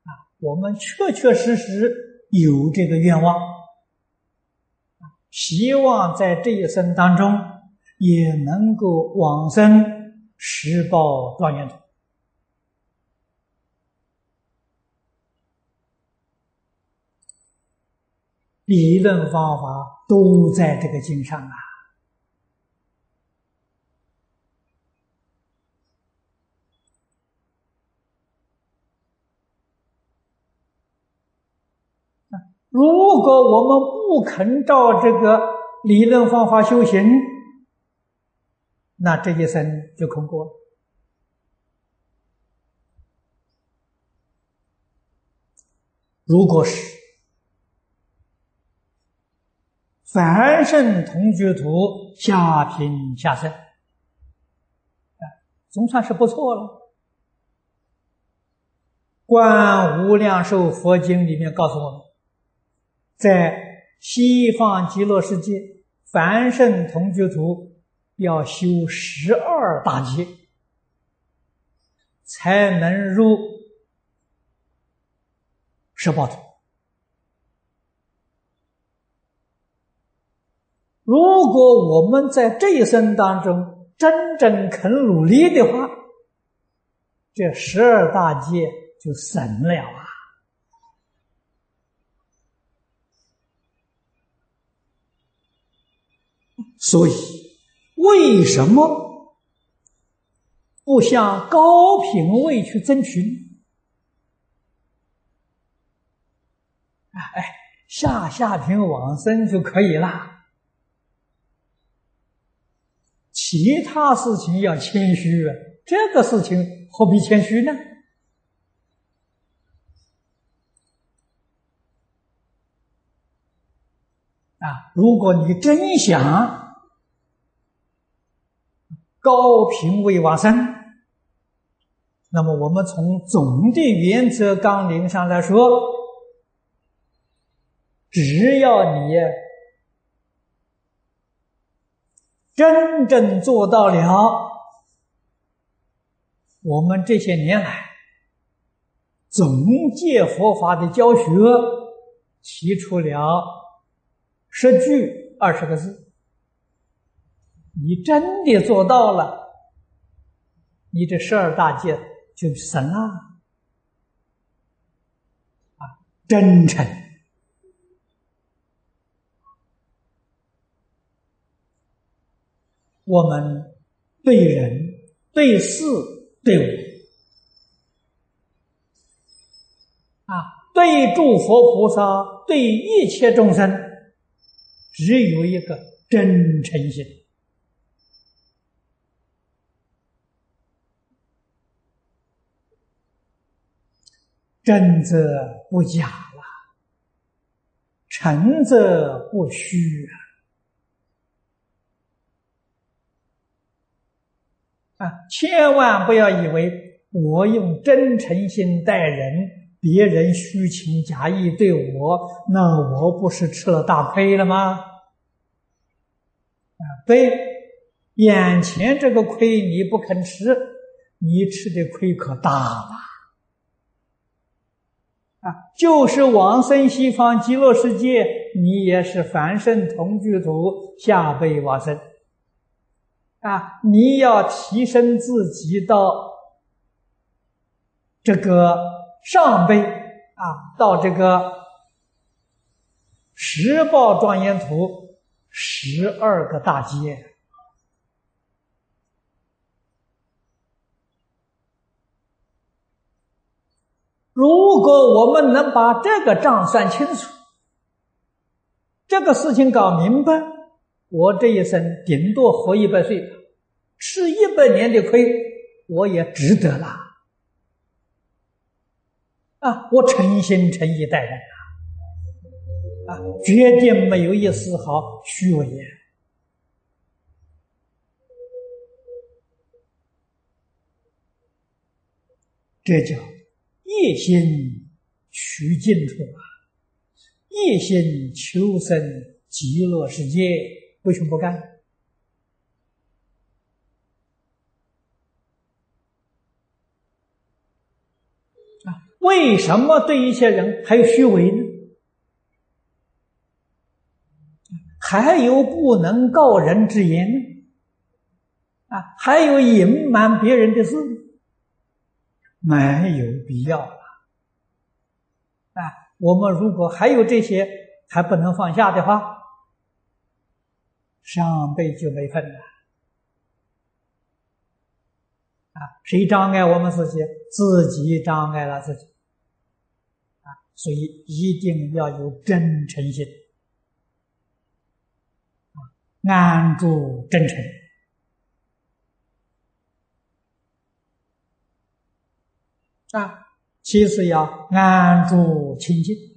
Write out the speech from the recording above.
我们确确实实有这个愿望，希望在这一生当中也能够往生十报庄严土。理论方法都在这个经上啊。如果我们不肯照这个理论方法修行，那这一生就空过了。如果是凡圣同居土下品下生，总算是不错了。观无量寿佛经里面告诉我们，在西方极乐世界，凡圣同居土要修12大劫，才能入十报土。如果我们在这一生当中真正肯努力的话，这12大劫就省了啊！所以，为什么不向高品位去争取呢？下品往生就可以了。其他事情要谦虚啊，这个事情何必谦虚呢？如果你真想高品位往生，那么我们从总的原则纲领上来说，只要你真正做到了我们这些年来总结佛法的教学，提出了10句20个字，你真的做到了，你这12大戒就省了。真诚，我们对人、对事、对物对诸佛菩萨、对一切众生，只有一个真诚心。真则不假了，诚则不虚千万不要以为我用真诚心待人，别人虚情假意对我，那我不是吃了大亏了吗？对，眼前这个亏你不肯吃，你吃的亏可大了。就是往生西方极乐世界，你也是凡圣同居土下辈往生你要提升自己到这个上辈到这个十报庄严土12个大劫。如果我们能把这个账算清楚，这个事情搞明白，我这一生顶多活100岁，吃100年的亏，我也值得了。我诚心诚意待人决定没有一丝毫虚伪。这叫一心取净土一心求生极乐世界，为什么不干？ 为什么对一些人还有虚伪呢？还有不能告人之言呢？还有隐瞒别人的事，没有必要了。我们如果还有这些还不能放下的话，上辈就没份了。谁障碍我们自己？自己障碍了自己。所以一定要有真诚心，安住真诚。其次要安住清净。